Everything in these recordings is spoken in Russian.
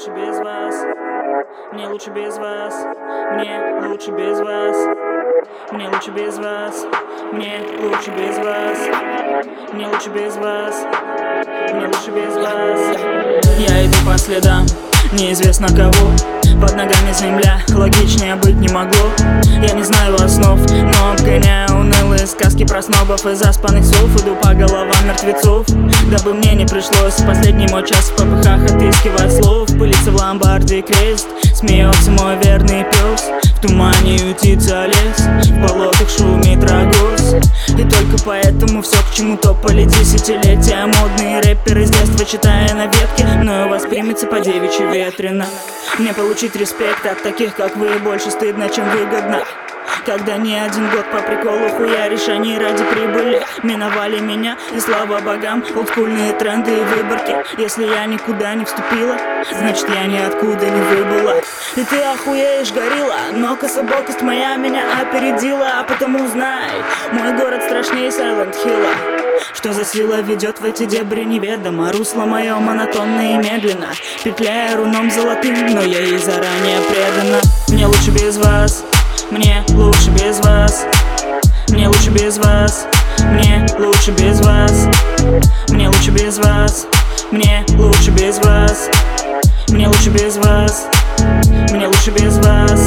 лучше без вас. Мне лучше без вас. Мне лучше без вас. Мне лучше без вас. Мне лучше без вас. Мне лучше без вас. Мне лучше без вас. Я иду по следам неизвестно кого. Под ногами земля, логичнее быть не могло. Я не знаю основ, но обгоняю унылые сказки про снобов и заспанных сов. Иду по головам мертвецов, дабы мне не пришлось последний мой час в попыхах отыскивать слов. Пылится в ломбарде крест, смеется мой верный пес. В тумане ютится лес, в болотах шумит рогоз. И только поэтому все к чему-то поле десятилетия. Модные рэперы с детства, читая на ветке, мною воспримется по девичьи ветрено. Мне получить респект от таких, как вы, больше стыдно, чем выгодно. Когда не один год по приколу хуяришь, они ради прибыли миновали меня, и слава богам, олдскульные тренды и выборки. Если я никуда не вступила, значит я ниоткуда не выбыла. И ты охуеешь, горилла, но кособокость моя меня опередила. А потому знай, мой город страшнее Silent Hill'а. Что за сила ведет в эти дебри неведомо. Русло мое монотонно и медленно, петляя руном золотым, но я ей заранее предана. Мне лучше без вас. Мне лучше без вас. Мне лучше без вас. Мне лучше без вас. Мне лучше без вас. Мне лучше без вас. Мне лучше без вас. Мне лучше без вас.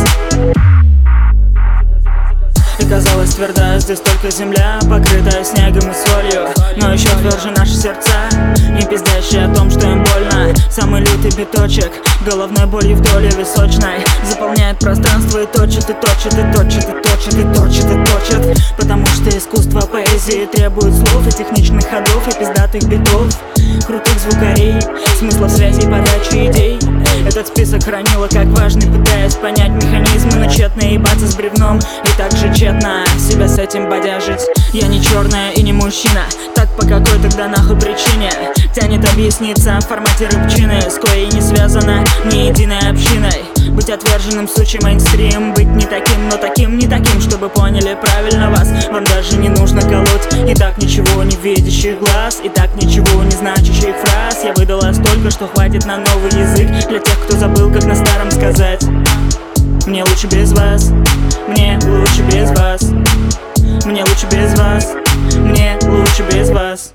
И казалось твердая здесь только земля, покрытая снегом и солью, но еще тверже наши сердца, не пиздящие о том, что им больно. Самый лютый биточек головной болью вдоль височной заполняет пространство и точит, и точит, и точит, и точит, и точит, и точит. Потому что искусство поэзии требует слов и техничных ходов, и пиздатых битов, крутых звукарей, смыслов связей, подачи идей. Этот список хранила как важный, пытаясь понять механизмы, но тщетно ебаться с бревном и так же тщетно себя с этим бодяжить. Я не черная и не мужчина, так по какой тогда нахуй причине тянет объясниться в формате рыбчины, с коей не связана ни единой общиной. Быть отверженным, сучий мейнстрим, быть не таким, но таким, не таким, чтобы поняли правильно вас. Вам даже не нужно колоть и так ничего не видящих глаз, и так ничего не значащих фраз. Я выдала столько, что хватит на новый язык для тех, кто забыл, как на старом сказать. Мне лучше без вас. Мне лучше без вас. Мне лучше без вас. Мне лучше без вас.